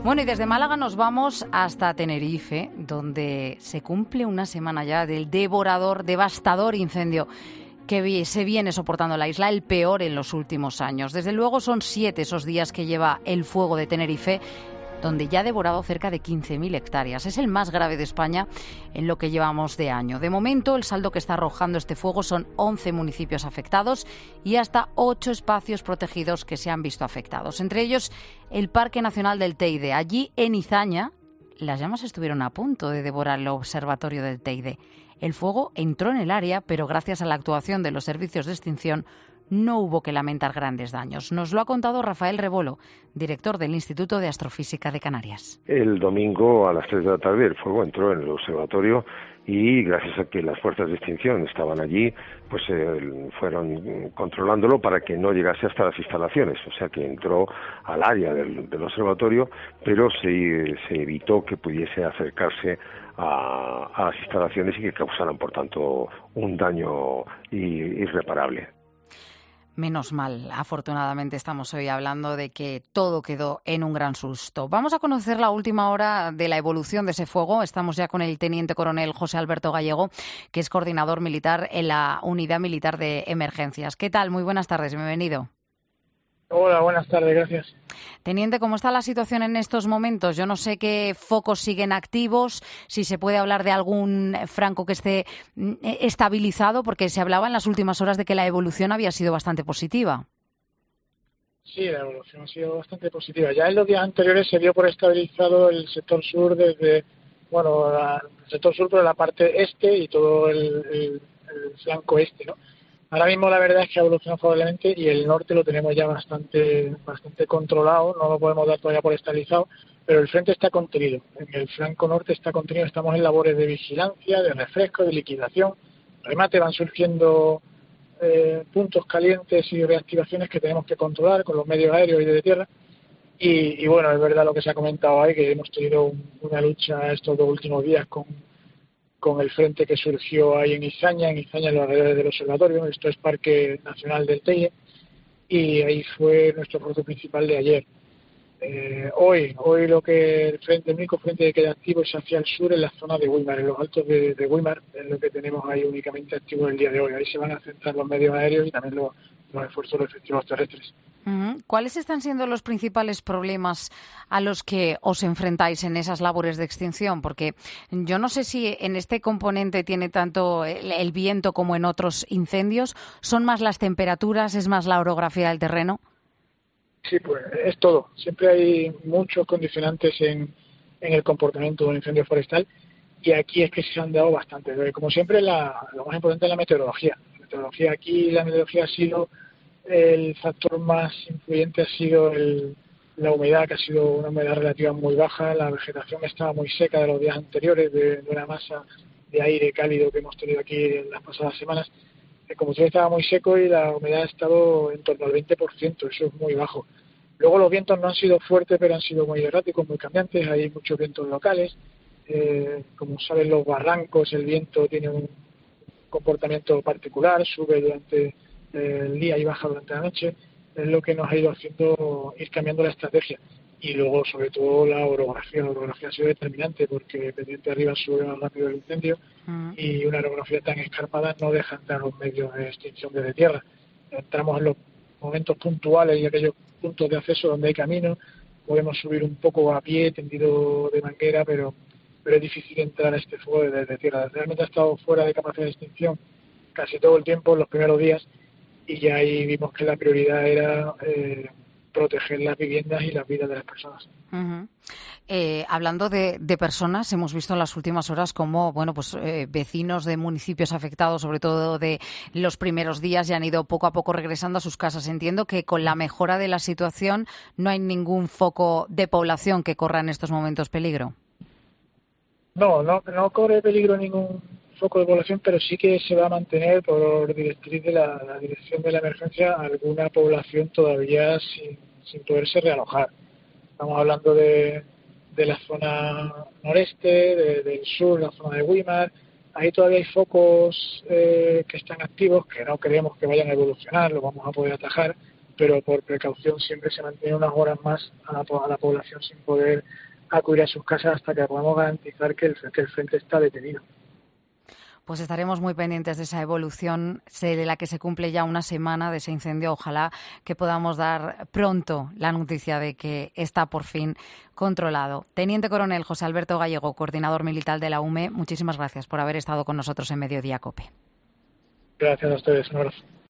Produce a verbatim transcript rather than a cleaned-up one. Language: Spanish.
Bueno, y desde Málaga nos vamos hasta Tenerife, donde se cumple una semana ya del devorador, devastador incendio que se viene soportando la isla, el peor en los últimos años. Desde luego son siete esos días que lleva el fuego de Tenerife, donde ya ha devorado cerca de quince mil hectáreas. Es el más grave de España en lo que llevamos de año. De momento, el saldo que está arrojando este fuego son once municipios afectados y hasta ocho espacios protegidos que se han visto afectados. Entre ellos, el Parque Nacional del Teide. Allí, en Izaña, las llamas estuvieron a punto de devorar el observatorio del Teide. El fuego entró en el área, pero gracias a la actuación de los servicios de extinción, no hubo que lamentar grandes daños. Nos lo ha contado Rafael Rebolo, director del Instituto de Astrofísica de Canarias. El domingo a las tres de la tarde el fuego entró en el observatorio y gracias a que las fuerzas de extinción estaban allí, pues eh, fueron controlándolo para que no llegase hasta las instalaciones. O sea que entró al área del, del observatorio, pero se, se evitó que pudiese acercarse a, a las instalaciones y que causaran, por tanto, un daño irreparable. Menos mal, afortunadamente estamos hoy hablando de que todo quedó en un gran susto. Vamos a conocer la última hora de la evolución de ese fuego. Estamos ya con el teniente coronel José Alberto Gallego, que es coordinador militar en la Unidad Militar de Emergencias. ¿Qué tal? Muy buenas tardes, bienvenido. Hola, buenas tardes, gracias. Teniente, ¿cómo está la situación en estos momentos? Yo no sé qué focos siguen activos, si se puede hablar de algún franco que esté estabilizado, porque se hablaba en las últimas horas de que la evolución había sido bastante positiva. Sí, la evolución ha sido bastante positiva. Ya en los días anteriores se dio por estabilizado el sector sur desde, bueno, la, el sector sur, pero la parte este y todo el, el, el flanco este, ¿no? Ahora mismo la verdad es que ha evolucionado favorablemente y el norte lo tenemos ya bastante bastante controlado, no lo podemos dar todavía por estabilizado, pero el frente está contenido. En el flanco norte está contenido, estamos en labores de vigilancia, de refresco, de liquidación. Remate van surgiendo eh, puntos calientes y reactivaciones que tenemos que controlar con los medios aéreos y de tierra. Y, y bueno, es verdad lo que se ha comentado ahí, que hemos tenido un, una lucha estos dos últimos días con con el frente que surgió ahí en Izaña, en Izaña en los alrededores del observatorio. Esto es Parque Nacional del Teide, y ahí fue nuestro punto principal de ayer. Eh, hoy, hoy lo que el frente, el único frente que queda activo es hacia el sur, en la zona de Güímar, en los altos de, de Güímar, es lo que tenemos ahí únicamente activo el día de hoy. Ahí se van a centrar los medios aéreos y también los, los esfuerzos de los efectivos terrestres. Uh-huh. ¿Cuáles están siendo los principales problemas a los que os enfrentáis en esas labores de extinción? Porque yo no sé si en este componente tiene tanto el, el viento como en otros incendios. ¿Son más las temperaturas? ¿Es más la orografía del terreno? Sí, pues es todo. Siempre hay muchos condicionantes en, en el comportamiento de un incendio forestal, y aquí es que se han dado bastante. Como siempre, la, lo más importante es la meteorología. La meteorología aquí, la meteorología ha sido el factor más influyente, ha sido el, la humedad, que ha sido una humedad relativa muy baja. La vegetación estaba muy seca de los días anteriores, de, de una masa de aire cálido que hemos tenido aquí en las pasadas semanas. El combustible estaba muy seco y la humedad ha estado en torno al veinte por ciento, eso es muy bajo. Luego los vientos no han sido fuertes, pero han sido muy erráticos, muy cambiantes. Hay muchos vientos locales. Eh, como saben los barrancos, el viento tiene un comportamiento particular, sube durante el día y baja durante la noche. Es lo que nos ha ido haciendo ir cambiando la estrategia. Y luego, sobre todo, la orografía. La orografía ha sido determinante, porque pendiente arriba sube más rápido el incendio, uh-huh. y una orografía tan escarpada no deja entrar los medios de extinción desde tierra. Entramos en los momentos puntuales y aquellos puntos de acceso donde hay camino. Podemos subir un poco a pie, tendido de manguera, pero, pero es difícil entrar a este fuego desde tierra. Realmente ha estado fuera de capacidad de extinción casi todo el tiempo, en los primeros días, y ya ahí vimos que la prioridad era eh, proteger las viviendas y las vidas de las personas. Uh-huh. Eh, hablando de, de personas, hemos visto en las últimas horas cómo, bueno, pues eh, vecinos de municipios afectados, sobre todo de los primeros días, ya han ido poco a poco regresando a sus casas. Entiendo que con la mejora de la situación no hay ningún foco de población que corra en estos momentos peligro. No, no, no corre peligro ningún foco de población, pero sí que se va a mantener por directriz de la, la dirección de la emergencia alguna población todavía sin, sin poderse realojar. Estamos hablando de, de la zona noreste, de, del sur, la zona de Güímar. Ahí todavía hay focos eh, que están activos, que no creemos que vayan a evolucionar, lo vamos a poder atajar, pero por precaución siempre se mantiene unas horas más a la, a la población sin poder acudir a sus casas hasta que podamos garantizar que el, que el frente está detenido. Pues estaremos muy pendientes de esa evolución de la que se cumple ya una semana de ese incendio. Ojalá que podamos dar pronto la noticia de que está por fin controlado. Teniente Coronel José Alberto Gallego, coordinador militar de la U M E, muchísimas gracias por haber estado con nosotros en Mediodía COPE. Gracias a ustedes, un abrazo.